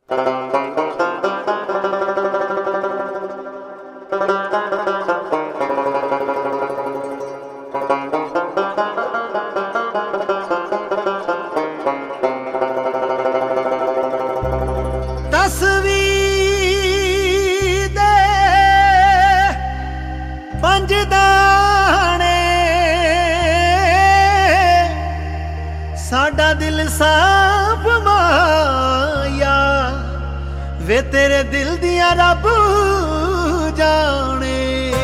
साडा दिल साफ माया वे तेरे दिल दिया रब जाने।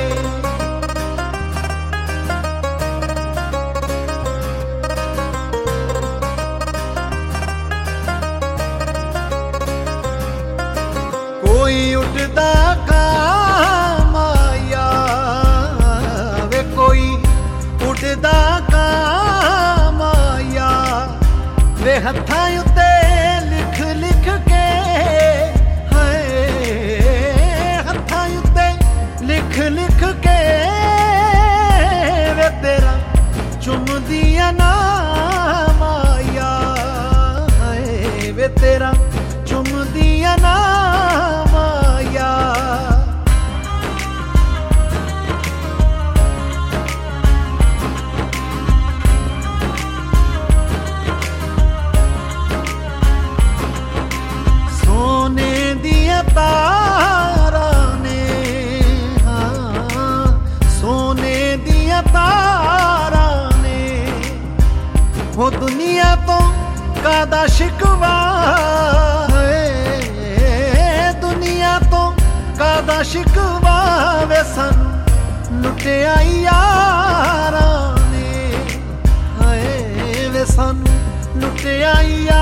कोई उठदा काम आया वे कोई उठदा वे हत्थां उत्ते लिख लिख के हाय हत्थां उत्ते लिख लिख के वे तेरा चुमदियां नाम आया हाय वे तेरा चुमदियां नाम आया। तारा ने हाँ सोने दिया तारा ने वो दुनिया तो कादा शिकवा है दुनिया तो कादा शिकवा वे सानू लुटिया यारा ने हाय वे सानू लुटिया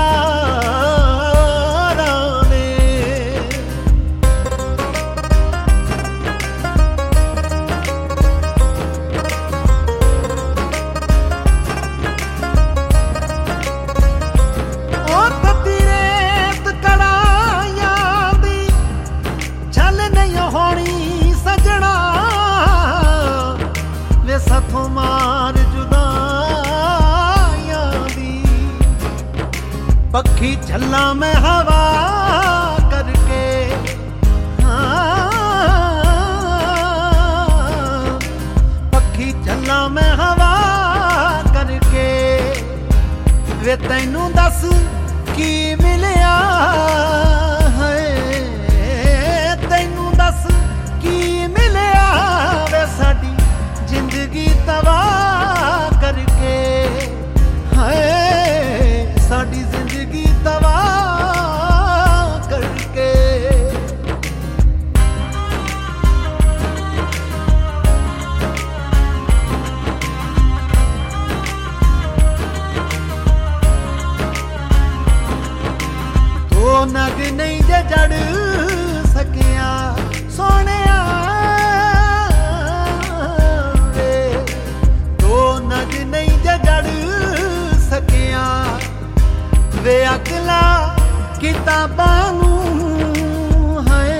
साथों मार जुदाइयां दी पक्षी झल्ला में हवा करके पक्षी झल्ला में हवा करके वे तैनू दस की मिलिया है तैनू दस की मिलिया वे साडी जिंदगी तबाह करके हाय साडी जिंदगी तबाह करके। दो नग नहीं जे जड़ सकिया सोने वे अकला किताबां नूं है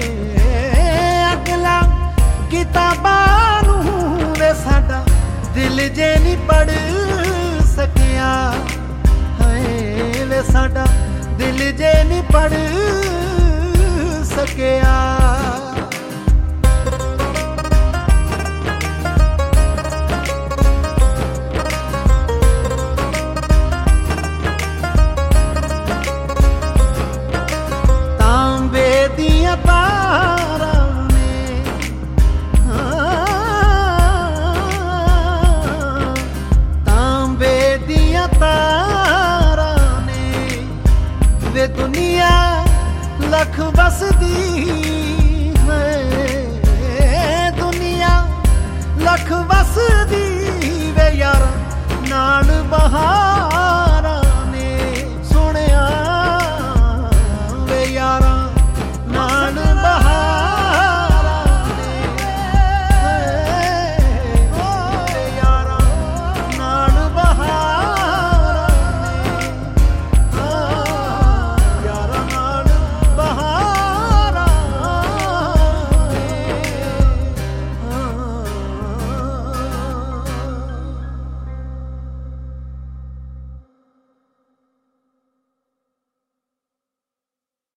अकला किताबां नूं वे साडा दिल जे नहीं पढ़ सकिया है वे साडा दिल जे नहीं पढ़ सकिया। तारा ने तांबे दिया तारा ने वे दुनिया लख बसदी है दुनिया लख बसदी वे यार नाल बहा